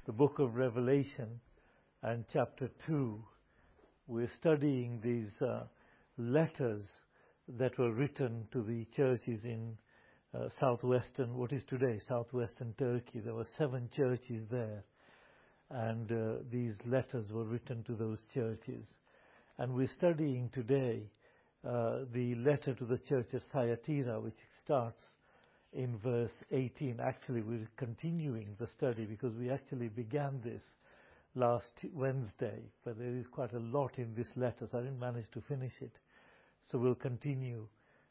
the book of Revelation and chapter 2. We're studying these letters that were written to the churches in southwestern, what is today southwestern Turkey. There were 7 churches there, and these letters were written to those churches. And we're studying today the letter to the church of Thyatira, which starts in verse 18. Actually, we're continuing the study because we actually began this last Wednesday, but there is quite a lot in this letter, so I didn't manage to finish it. So we'll continue,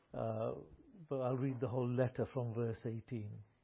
but I'll read the whole letter from verse 18.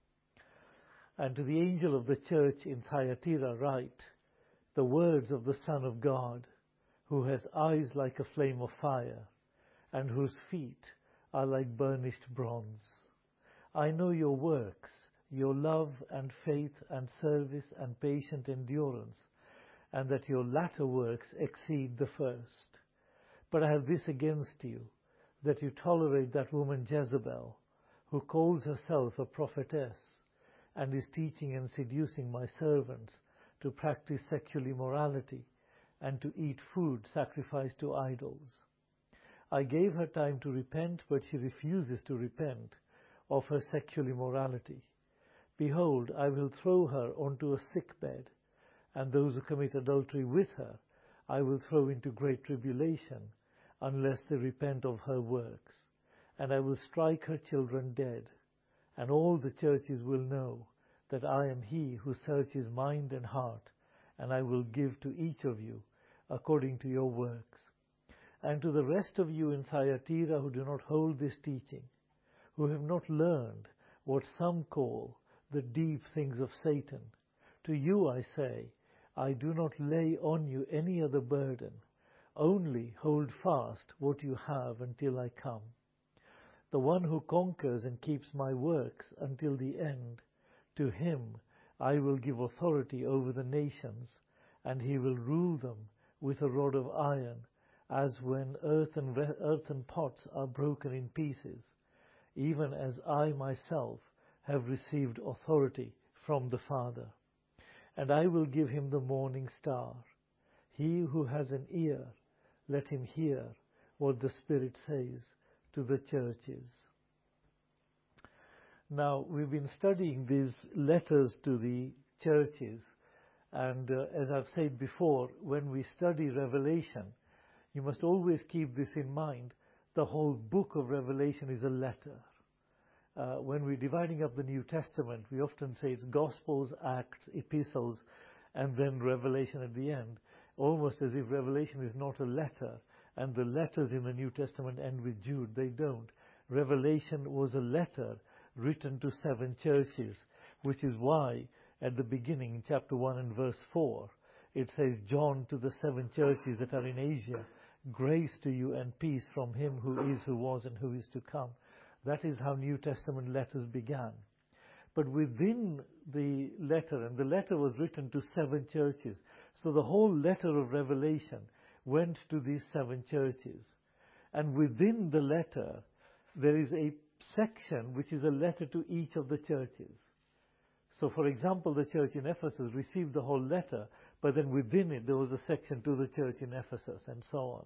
And to the angel of the church in Thyatira write, the words of the Son of God, who has eyes like a flame of fire, and whose feet are like burnished bronze. I know your works, your love and faith and service and patient endurance, and that your latter works exceed the first. But I have this against you, that you tolerate that woman Jezebel, who calls herself a prophetess, and is teaching and seducing my servants to practice sexual immorality and to eat food sacrificed to idols. I gave her time to repent, but she refuses to repent of her sexual immorality. Behold, I will throw her onto a sickbed, and those who commit adultery with her I will throw into great tribulation, unless they repent of her works. And I will strike her children dead, and all the churches will know that I am he who searches mind and heart, and I will give to each of you according to your works. And to the rest of you in Thyatira who do not hold this teaching, who have not learned what some call the deep things of Satan, to you I say, I do not lay on you any other burden, only hold fast what you have until I come. The one who conquers and keeps my works until the end, to him I will give authority over the nations, and he will rule them with a rod of iron, as when earthen pots are broken in pieces, even as I myself have received authority from the Father. And I will give him the morning star. He who has an ear, let him hear what the Spirit says to the churches. Now, we've been studying these letters to the churches, and as I've said before, when we study Revelation, you must always keep this in mind. The whole book of Revelation is a letter. When we're dividing up the New Testament, we often say it's Gospels, Acts, Epistles, and then Revelation at the end, almost as if Revelation is not a letter, and the letters in the New Testament end with Jude. They don't. Revelation was a letter written to 7 churches, which is why at the beginning, in chapter 1 and verse 4, it says, John to the 7 churches that are in Asia, grace to you and peace from him who is, who was, and who is to come. That is how New Testament letters began. But within the letter, and the letter was written to 7 churches, so the whole letter of Revelation went to these 7 churches. And within the letter, there is a section which is a letter to each of the churches. So, for example, the church in Ephesus received the whole letter, but then within it there was a section to the church in Ephesus, and so on.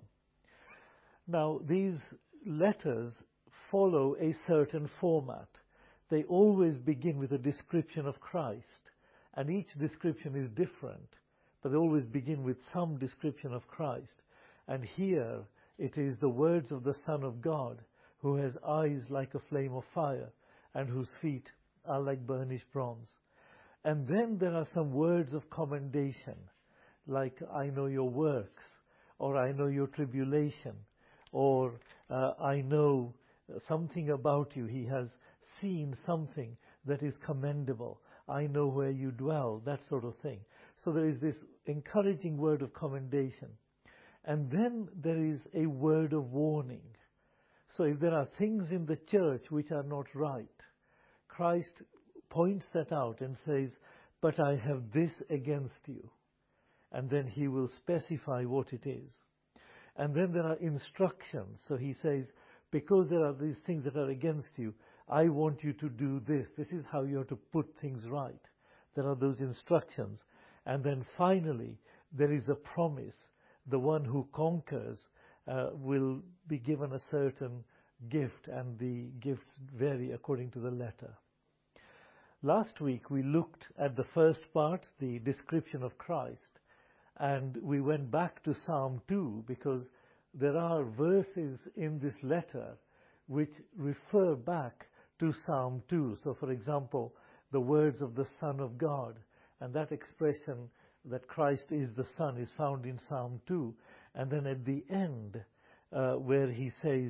Now, these letters follow a certain format. They always begin with a description of Christ, and each description is different, but they always begin with some description of Christ. And here it is the words of the Son of God, who has eyes like a flame of fire, and whose feet are like burnished bronze. And then there are some words of commendation, like, I know your works, or I know your tribulation, or I know something about you. He has seen something that is commendable. I know where you dwell, that sort of thing. So there is this encouraging word of commendation. And then there is a word of warning. So if there are things in the church which are not right, Christ points that out and says, but I have this against you. And then he will specify what it is. And then there are instructions. So he says, because there are these things that are against you, I want you to do this. This is how you have to put things right. There are those instructions. And then finally, there is a promise. The one who conquers will be given a certain gift, and the gifts vary according to the letter. Last week we looked at the first part, the description of Christ, and we went back to Psalm 2 because there are verses in this letter which refer back to Psalm 2. So, for example, the words of the Son of God, and that expression that Christ is the Son is found in Psalm 2. And then at the end, where he says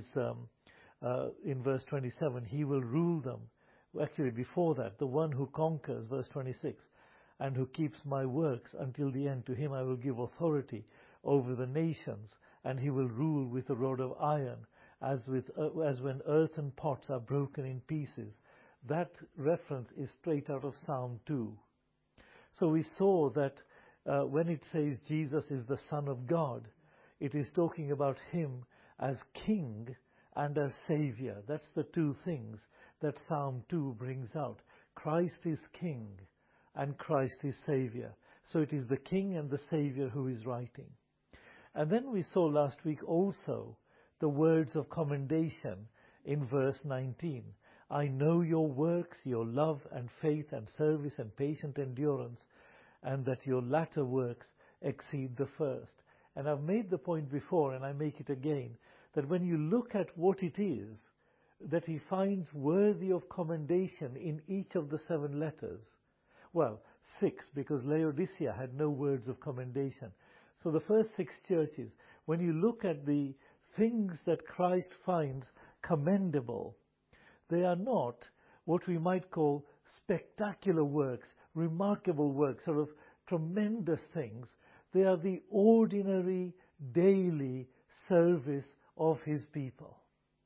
in verse 27, he will rule them. Actually, before that, the one who conquers, verse 26, and who keeps my works until the end, to him I will give authority over the nations, and he will rule with a rod of iron, as when earthen pots are broken in pieces. That reference is straight out of Psalm 2. So we saw that when it says Jesus is the Son of God, it is talking about him as King and as Savior. That's the two things that Psalm 2 brings out. Christ is King and Christ is Savior. So it is the King and the Savior who is writing. And then we saw last week also the words of commendation in verse 19. I know your works, your love and faith and service and patient endurance, and that your latter works exceed the first. And I've made the point before, and I make it again, that when you look at what it is that he finds worthy of commendation in each of the 7 letters, well, 6, because Laodicea had no words of commendation. So the first 6 churches, when you look at the things that Christ finds commendable, they are not what we might call spectacular works, remarkable works, sort of tremendous things. They are the ordinary, daily service of his people.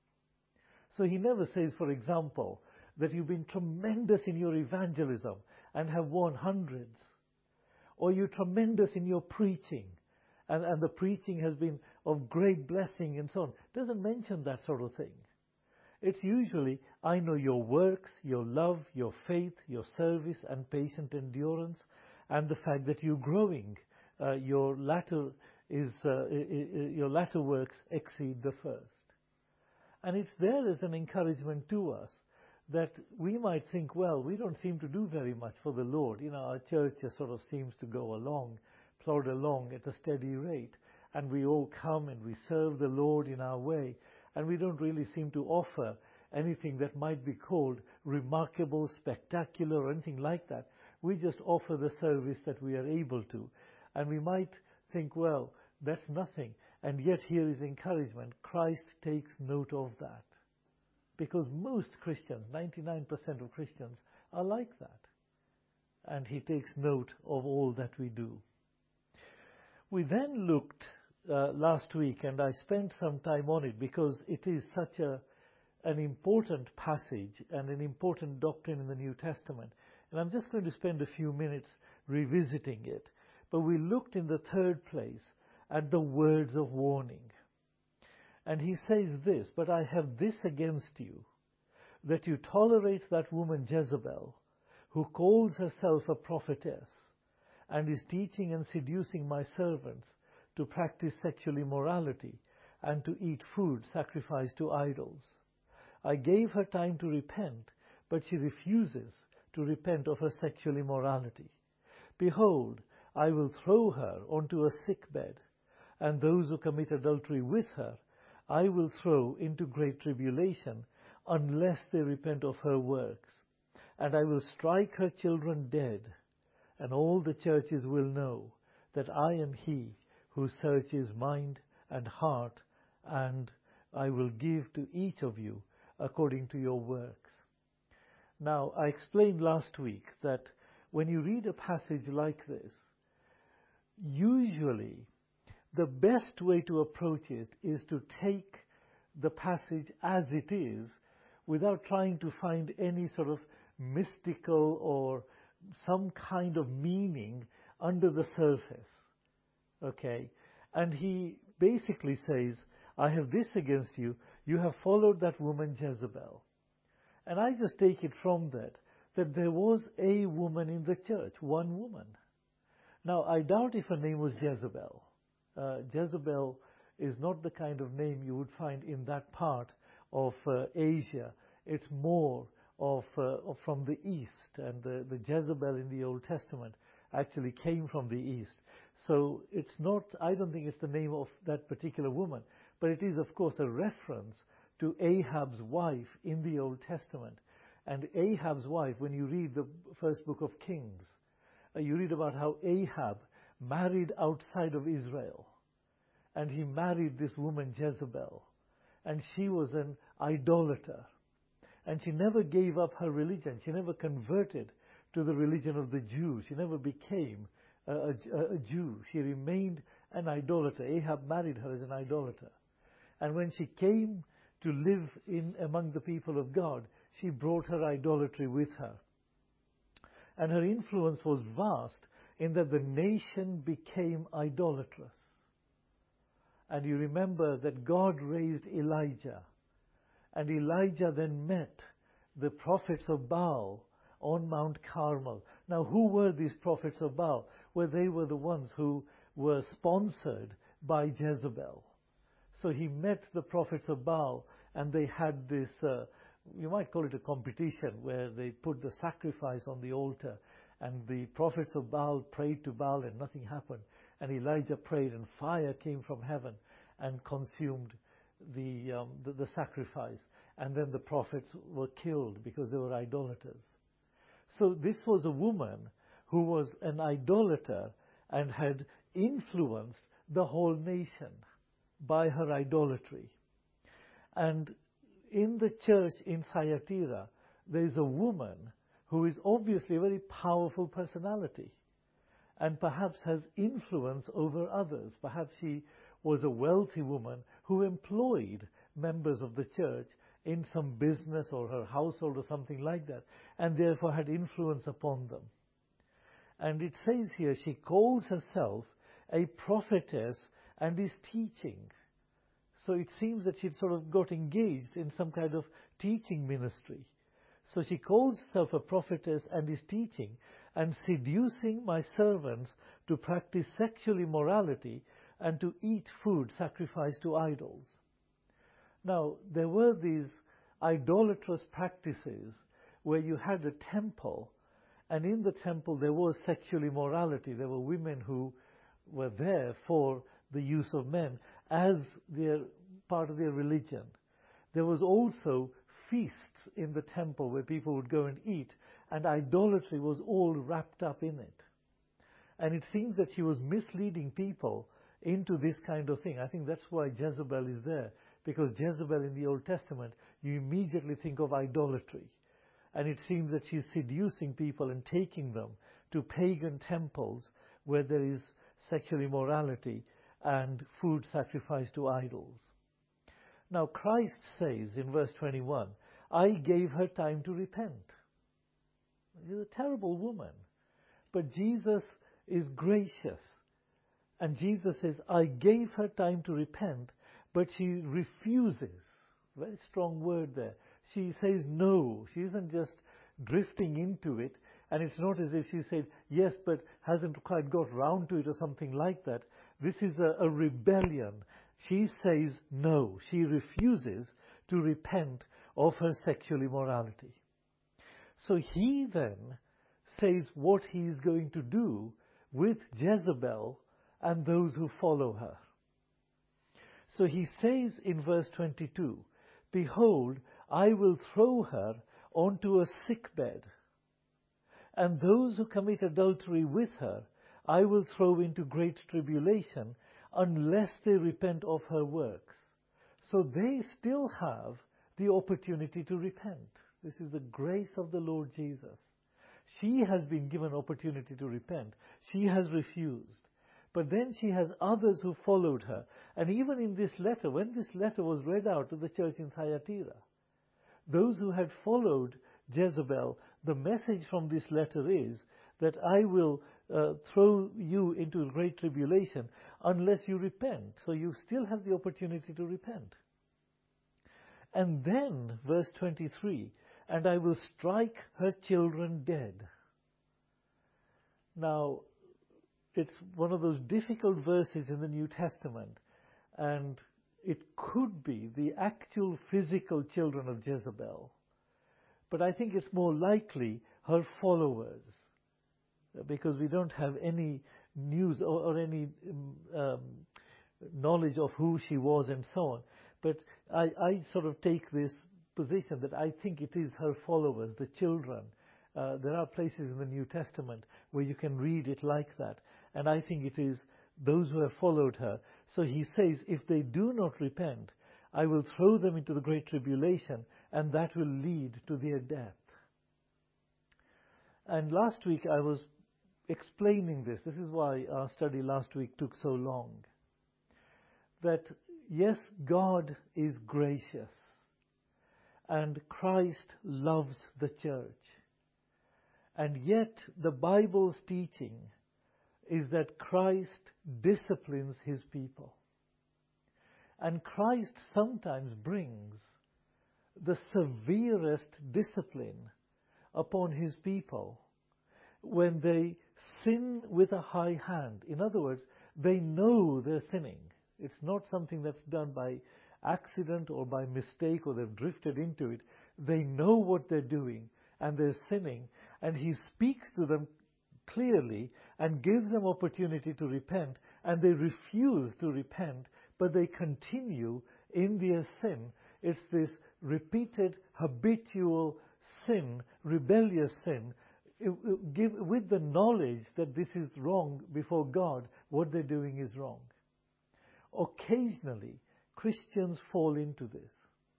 So he never says, for example, that you've been tremendous in your evangelism and have won hundreds, or you're tremendous in your preaching and the preaching has been of great blessing and so on. It doesn't mention that sort of thing. It's usually, I know your works, your love, your faith, your service and patient endurance, and the fact that you're growing. Your latter works exceed the first. And it's there as an encouragement to us that we might think, well, we don't seem to do very much for the Lord. Our church just sort of seems to go along, plod along at a steady rate. And we all come and we serve the Lord in our way. And we don't really seem to offer anything that might be called remarkable, spectacular, or anything like that. We just offer the service that we are able to. And we might think, well, that's nothing. And yet here is encouragement. Christ takes note of that. Because most Christians, 99% of Christians, are like that. And he takes note of all that we do. We then looked last week, and I spent some time on it because it is such an important passage and an important doctrine in the New Testament. And I'm just going to spend a few minutes revisiting it. But we looked in the third place at the words of warning. And he says this, but I have this against you, that you tolerate that woman Jezebel, who calls herself a prophetess, and is teaching and seducing my servants to practice sexual immorality and to eat food sacrificed to idols. I gave her time to repent, but she refuses to repent of her sexual immorality. Behold, I will throw her onto a sickbed, and those who commit adultery with her I will throw into great tribulation, unless they repent of her works. And I will strike her children dead, and all the churches will know that I am he who searches mind and heart, and I will give to each of you according to your works. Now, I explained last week that when you read a passage like this, usually the best way to approach it is to take the passage as it is without trying to find any sort of mystical or some kind of meaning under the surface. Okay? And he basically says, I have this against you, you have followed that woman Jezebel. And I just take it from that there was a woman in the church, one woman. Now, I doubt if her name was Jezebel. Jezebel is not the kind of name you would find in that part of Asia. It's more of from the east, and the Jezebel in the Old Testament actually came from the east. So it's not, I don't think it's the name of that particular woman, but it is, of course, a reference to Ahab's wife in the Old Testament. And Ahab's wife, when you read the first book of Kings, you read about how Ahab married outside of Israel. And he married this woman Jezebel. And she was an idolater. And she never gave up her religion. She never converted to the religion of the Jews. She never became a Jew. She remained an idolater. Ahab married her as an idolater. And when she came to live among the people of God, she brought her idolatry with her. And her influence was vast in that the nation became idolatrous. And you remember that God raised Elijah. And Elijah then met the prophets of Baal on Mount Carmel. Now, who were these prophets of Baal? Well, they were the ones who were sponsored by Jezebel. So he met the prophets of Baal, and they had this, you might call it a competition, where they put the sacrifice on the altar, and the prophets of Baal prayed to Baal and nothing happened. And Elijah prayed, and fire came from heaven and consumed the sacrifice. And then the prophets were killed because they were idolaters. So this was a woman who was an idolater and had influenced the whole nation by her idolatry. And in the church in Thyatira, there is a woman who is obviously a very powerful personality and perhaps has influence over others. Perhaps she was a wealthy woman who employed members of the church in some business or her household or something like that, and therefore had influence upon them. And it says here, she calls herself a prophetess and is teaching. So it seems that she'd sort of got engaged in some kind of teaching ministry. So she calls herself a prophetess and is teaching and seducing my servants to practice sexual immorality and to eat food sacrificed to idols. Now, there were these idolatrous practices where you had a temple, and in the temple there was sexual immorality. There were women who were there for the use of men as their part of their religion. There was also feasts in the temple where people would go and eat, and idolatry was all wrapped up in it. And it seems that she was misleading people into this kind of thing. I think that's why Jezebel is there, because Jezebel in the Old Testament, you immediately think of idolatry. And it seems that she's seducing people and taking them to pagan temples where there is sexual immorality and food sacrificed to idols. Now, Christ says in verse 21, I gave her time to repent. She's a terrible woman. But Jesus is gracious. And Jesus says, I gave her time to repent, but she refuses. Very strong word there. She says no. She isn't just drifting into it. And it's not as if she said yes, but hasn't quite got round to it or something like that. This is a rebellion. She says no. She refuses to repent of her sexual immorality. So he then says what he is going to do with Jezebel and those who follow her. So he says in verse 22, Behold, I will throw her onto a sickbed, and those who commit adultery with her I will throw into great tribulation, unless they repent of her works. So they still have the opportunity to repent. This is the grace of the Lord Jesus. She has been given opportunity to repent. She has refused. But then she has others who followed her. And even in this letter, when this letter was read out to the church in Thyatira, those who had followed Jezebel, the message from this letter is that I will throw you into great tribulation unless you repent. So you still have the opportunity to repent. And then, verse 23, and I will strike her children dead. Now, it's one of those difficult verses in the New Testament, and it could be the actual physical children of Jezebel. But I think it's more likely her followers, because we don't have any news or any knowledge of who she was and so on. But I sort of take this position that I think it is her followers, the children. There are places in the New Testament where you can read it like that. And I think it is those who have followed her. So he says, if they do not repent, I will throw them into the great tribulation, and that will lead to their death. And last week I was explaining this. This is why our study last week took so long. That yes, God is gracious, and Christ loves the church. And yet the Bible's teaching is that Christ disciplines his people. And Christ sometimes brings the severest discipline upon his people when they sin with a high hand. In other words, they know they're sinning. It's not something that's done by accident or by mistake or they've drifted into it. They know what they're doing and they're sinning, and he speaks to them clearly and gives them opportunity to repent, and they refuse to repent, but they continue in their sin. It's this repeated, habitual sin, rebellious sin, with the knowledge that this is wrong before God, what they're doing is wrong. Occasionally, Christians fall into this.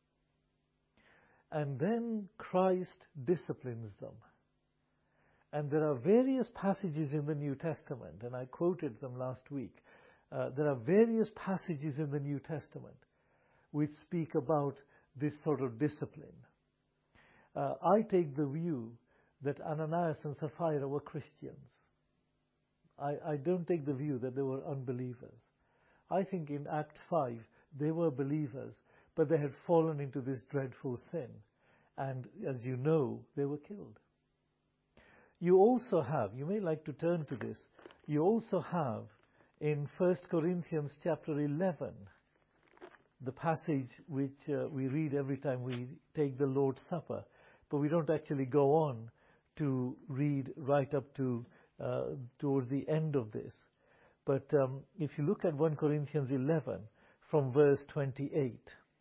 And then Christ disciplines them. And there are various passages in the New Testament, and I quoted them last week. There are various passages in the New Testament which speak about this sort of discipline. I take the view that Ananias and Sapphira were Christians. I don't take the view that they were unbelievers. I think in Acts 5 they were believers, but they had fallen into this dreadful sin. And as you know, they were killed. You also have, you may like to turn to this, you also have in 1 Corinthians chapter 11, the passage which we read every time we take the Lord's Supper, but we don't actually go on to read right up to towards the end of this. But if you look at 1 Corinthians 11 from verse 28,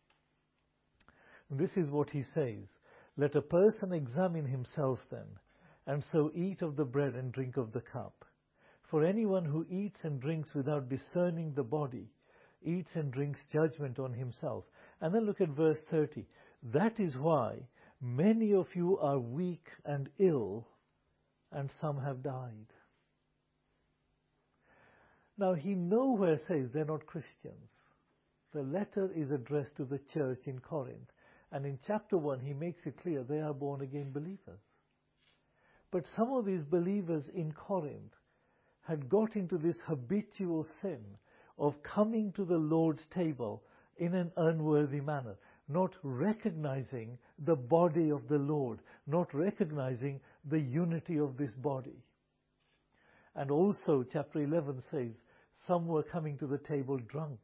this is what he says, "Let a person examine himself then, and so eat of the bread and drink of the cup. For anyone who eats and drinks without discerning the body, eats and drinks judgment on himself." And then look at verse 30. "That is why many of you are weak and ill, and some have died." Now he nowhere says they're not Christians. The letter is addressed to the church in Corinth. And in chapter 1 he makes it clear they are born again believers. But some of these believers in Corinth had got into this habitual sin of coming to the Lord's table in an unworthy manner, not recognizing the body of the Lord, not recognizing the unity of this body. And also chapter 11 says, some were coming to the table drunk.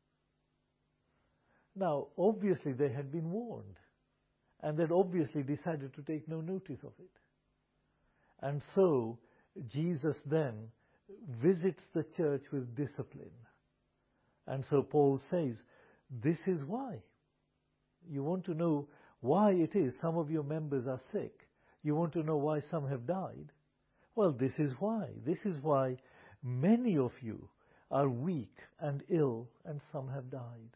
Now, obviously they had been warned, and they'd obviously decided to take no notice of it. And so Jesus then visits the church with discipline. And so Paul says, this is why. You want to know why it is some of your members are sick. You want to know why some have died. Well, this is why. This is why many of you are weak and ill, and some have died.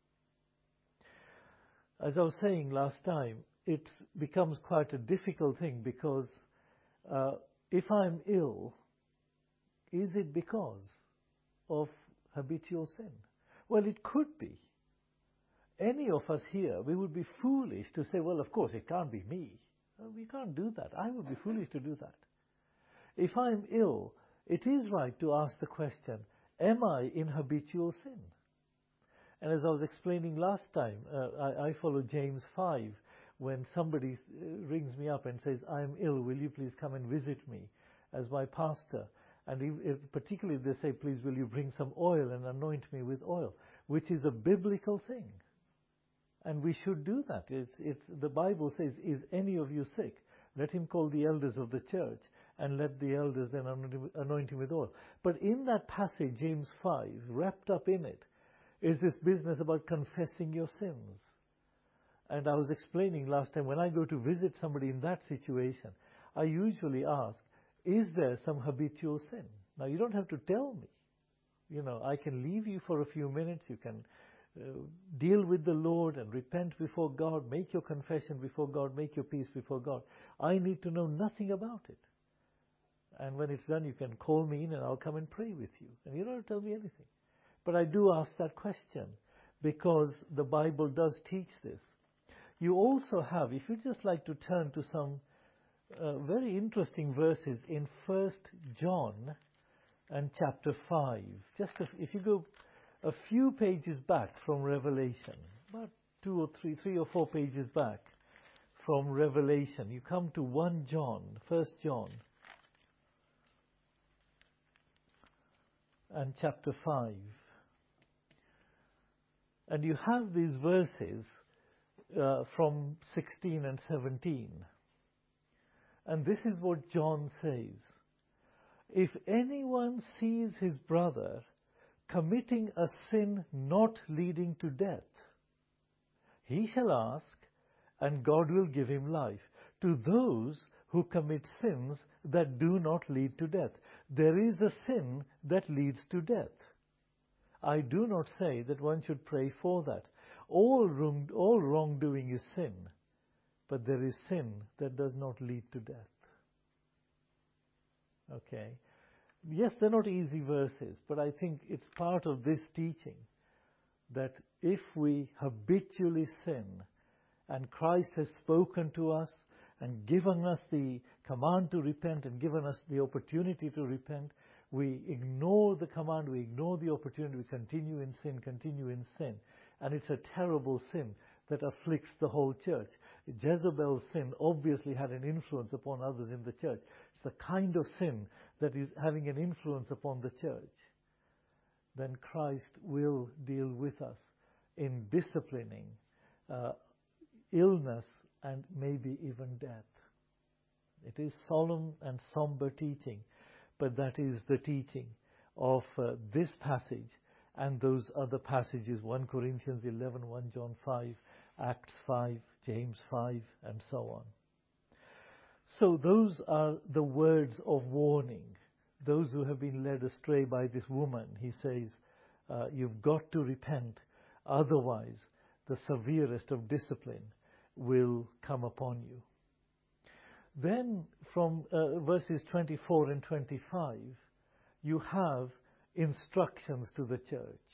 As I was saying last time, it becomes quite a difficult thing because if I'm ill, is it because of habitual sin? Well, it could be. Any of us here, we would be foolish to say, well, of course, it can't be me. Well, we can't do that. I would be foolish to do that. If I'm ill, it is right to ask the question, am I in habitual sin? And as I was explaining last time, I follow James 5. When somebody rings me up and says, I'm ill, will you please come and visit me as my pastor? And particularly they say, please will you bring some oil and anoint me with oil, which is a biblical thing. And we should do that. The Bible says, is any of you sick? Let him call the elders of the church, and let the elders then anoint him with oil. But in that passage, James 5, wrapped up in it, is this business about confessing your sins. And I was explaining last time, when I go to visit somebody in that situation, I usually ask, is there some habitual sin? Now, you don't have to tell me. You know, I can leave you for a few minutes. You can deal with the Lord and repent before God, make your confession before God, make your peace before God. I need to know nothing about it. And when it's done, you can call me in and I'll come and pray with you. And you don't have to tell me anything. But I do ask that question because the Bible does teach this. You also have, if you'd just like to turn to some very interesting verses in 1 John and chapter 5. If you go a few pages back from Revelation, about 2 or 3 or 4 pages back from Revelation, you come to 1 John and chapter 5. And you have these verses from 16 and 17. And this is what John says. If anyone sees his brother committing a sin not leading to death, he shall ask, and God will give him life. To those who commit sins that do not lead to death, there is a sin that leads to death. I do not say that one should pray for that. All wrongdoing is sin, but there is sin that does not lead to death. Okay. Yes, they're not easy verses, but I think it's part of this teaching that if we habitually sin and Christ has spoken to us and given us the command to repent and given us the opportunity to repent, we ignore the command, we ignore the opportunity, we continue in sin. And it's a terrible sin that afflicts the whole church. Jezebel's sin obviously had an influence upon others in the church. It's the kind of sin that is having an influence upon the church. Then Christ will deal with us in disciplining illness and maybe even death. It is solemn and somber teaching, but that is the teaching of this passage and those other passages, 1 Corinthians 11, 1 John 5, Acts 5, James 5, and so on. So those are the words of warning. Those who have been led astray by this woman, he says, you've got to repent, otherwise the severest of discipline will come upon you. Then from verses 24 and 25, you have instructions to the church.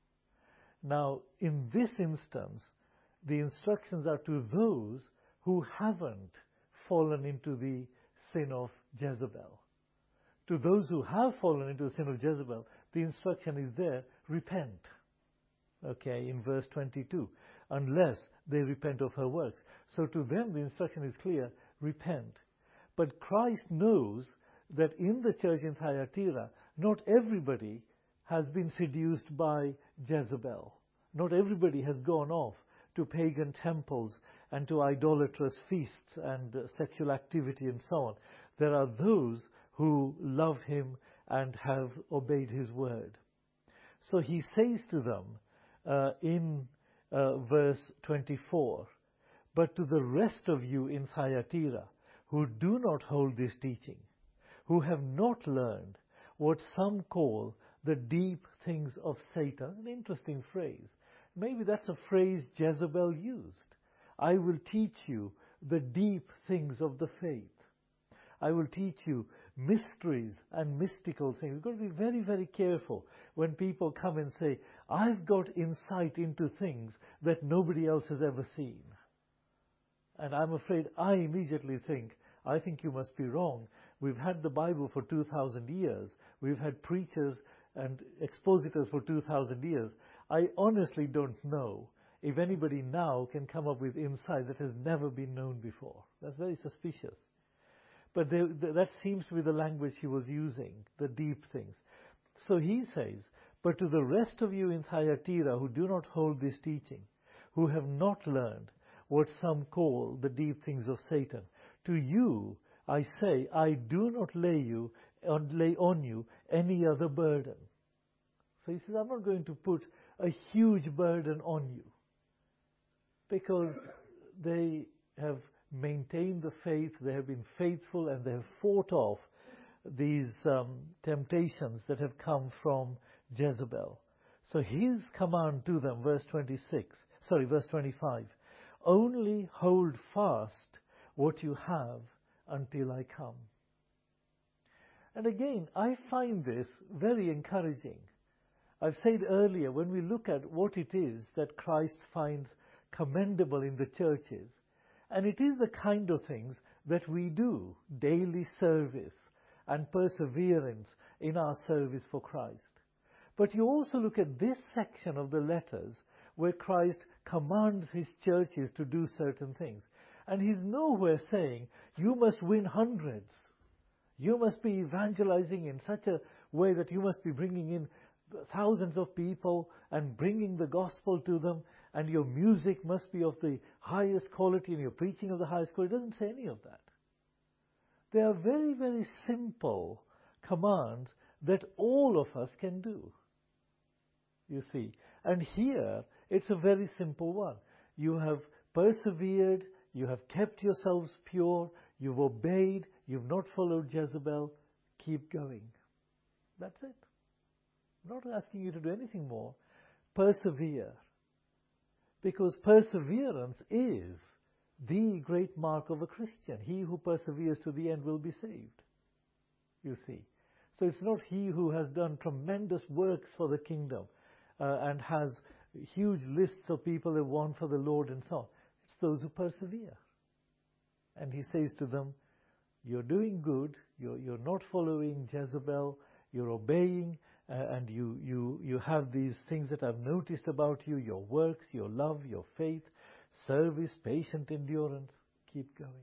Now, in this instance, the instructions are to those who haven't fallen into the sin of Jezebel. To those who have fallen into the sin of Jezebel, the instruction is there, repent. Okay, in verse 22, unless they repent of her works. So to them the instruction is clear, repent. But Christ knows that in the church in Thyatira, not everybody has been seduced by Jezebel. Not everybody has gone off to pagan temples and to idolatrous feasts and sexual activity and so on. There are those who love him and have obeyed his word. So he says to them in verse 24, but to the rest of you in Thyatira who do not hold this teaching, who have not learned what some call the deep things of Satan. An interesting phrase. Maybe that's a phrase Jezebel used. I will teach you the deep things of the faith. I will teach you mysteries and mystical things. We've got to be very, very careful when people come and say, I've got insight into things that nobody else has ever seen. And I'm afraid I immediately think, I think you must be wrong. We've had the Bible for 2,000 years. We've had preachers and expositors for 2,000 years. I honestly don't know if anybody now can come up with insight that has never been known before. That's very suspicious. But that seems to be the language he was using, the deep things. So he says, but to the rest of you in Thyatira who do not hold this teaching, who have not learned what some call the deep things of Satan, to you I say, I do not lay on you any other burden. So he says, I'm not going to put a huge burden on you, because they have maintained the faith, they have been faithful, and they have fought off these temptations that have come from Jezebel. So his command to them, verse 25, only hold fast what you have until I come. And again, I find this very encouraging. I've said earlier, when we look at what it is that Christ finds commendable in the churches, and it is the kind of things that we do, daily service and perseverance in our service for Christ. But you also look at this section of the letters where Christ commands his churches to do certain things. And he's nowhere saying, you must win hundreds. You must be evangelizing in such a way that you must be bringing in thousands of people and bringing the gospel to them, and your music must be of the highest quality and your preaching of the highest quality. It doesn't say any of that. They are very, very simple commands that all of us can do. You see. And here, it's a very simple one. You have persevered, you have kept yourselves pure, you've obeyed, you've not followed Jezebel. Keep going. That's it. I'm not asking you to do anything more. Persevere. Because perseverance is the great mark of a Christian. He who perseveres to the end will be saved. You see. So it's not he who has done tremendous works for the kingdom and has huge lists of people they want for the Lord and so on. It's those who persevere. And he says to them, you're doing good, you're not following Jezebel, you're obeying, and you have these things that I've noticed about you, your works, your love, your faith, service, patient endurance. Keep going.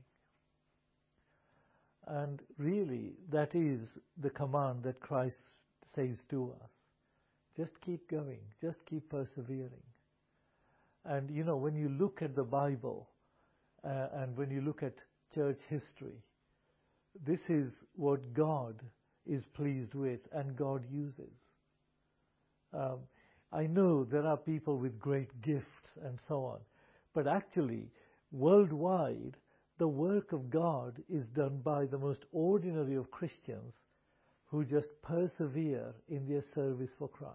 And really, that is the command that Christ says to us. Just keep going. Just keep persevering. And you know, when you look at the Bible and when you look at church history, this is what God is pleased with and God uses. I know there are people with great gifts and so on, but actually, worldwide, the work of God is done by the most ordinary of Christians who just persevere in their service for Christ.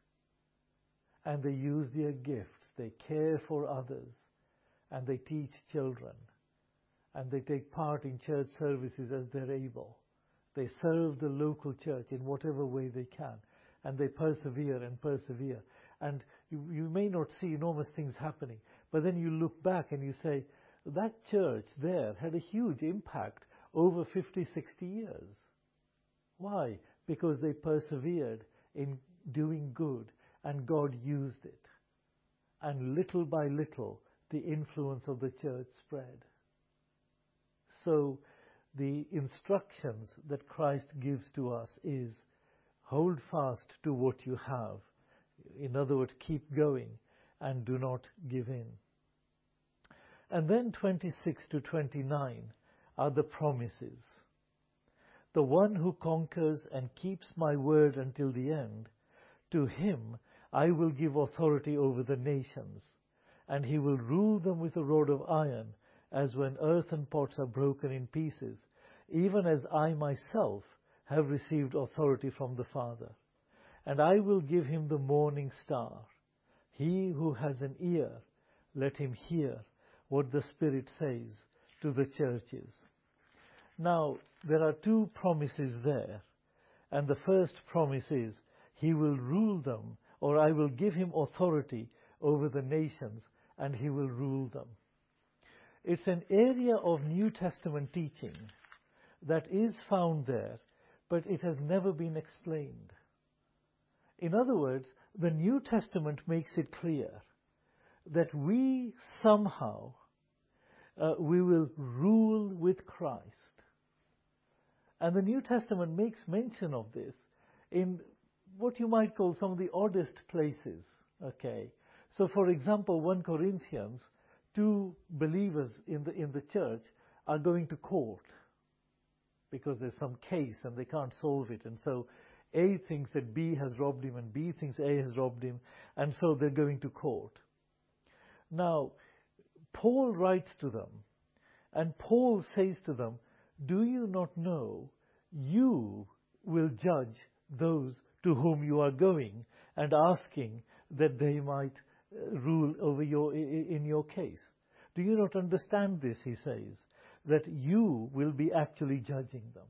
And they use their gifts, they care for others, and they teach children, and they take part in church services as they're able. They serve the local church in whatever way they can, and they persevere and persevere. And you may not see enormous things happening, but then you look back and you say, that church there had a huge impact over 50, 60 years. Why? Because they persevered in doing good, and God used it. And little by little, the influence of the church spread. So, the instructions that Christ gives to us is, hold fast to what you have. In other words, keep going and do not give in. And then 26 to 29 are the promises. The one who conquers and keeps my word until the end, to him I will give authority over the nations, and he will rule them with a rod of iron, as when earthen pots are broken in pieces, even as I myself have received authority from the Father. And I will give him the morning star. He who has an ear, let him hear what the Spirit says to the churches. Now, there are two promises there. And the first promise is, he will rule them, or I will give him authority over the nations, and he will rule them. It's an area of New Testament teaching that is found there, but it has never been explained. In other words, the New Testament makes it clear that we somehow we will rule with Christ. And the New Testament makes mention of this in what you might call some of the oddest places. Okay. So for example, 1 Corinthians, two believers in the church are going to court because there's some case and they can't solve it. And so A thinks that B has robbed him and B thinks A has robbed him, and so they're going to court. Now, Paul writes to them, and Paul says to them, do you not know you will judge those to whom you are going and asking that they might rule over in your case? Do you not understand this, he says, that you will be actually judging them?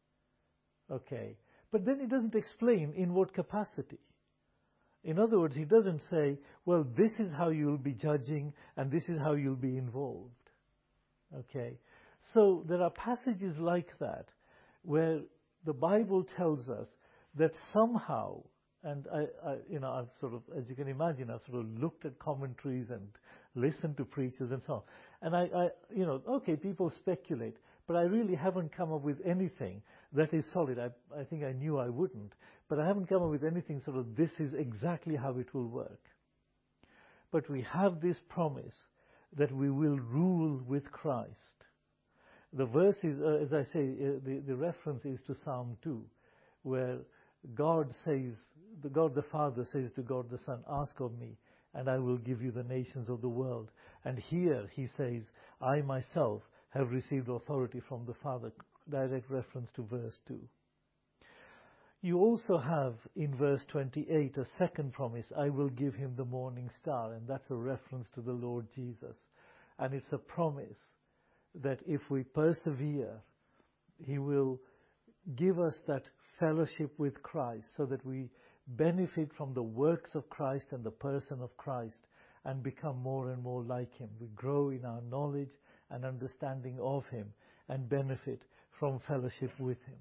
Okay. But then he doesn't explain in what capacity. In other words, he doesn't say, well, this is how you'll be judging and this is how you'll be involved. Okay. So there are passages like that where the Bible tells us that somehow, and I've sort of, as you can imagine, I've sort of looked at commentaries and listened to preachers and so on. And okay, people speculate, but I really haven't come up with anything that is solid. I think I knew I wouldn't, but I haven't come up with anything sort of, this is exactly how it will work. But we have this promise that we will rule with Christ. The verse is, as I say, the reference is to Psalm 2, where God says, God the Father says to God the Son, ask of me, and I will give you the nations of the world. And here he says, I myself have received authority from the Father, direct reference to verse 2. You also have in verse 28 a second promise, I will give him the morning star, and that's a reference to the Lord Jesus. And it's a promise that if we persevere, he will give us that fellowship with Christ so that we benefit from the works of Christ and the person of Christ and become more and more like him. We grow in our knowledge and understanding of him and benefit from fellowship with him.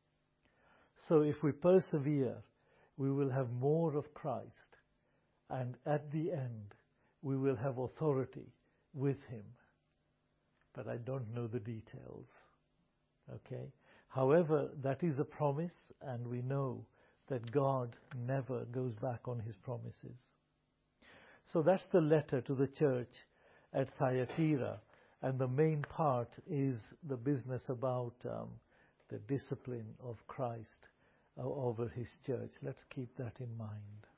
So if we persevere, we will have more of Christ, and at the end, we will have authority with him. But I don't know the details. Okay? However, that is a promise, and we know that God never goes back on his promises. So that's the letter to the church at Thyatira, and the main part is the business about the discipline of Christ over his church. Let's keep that in mind.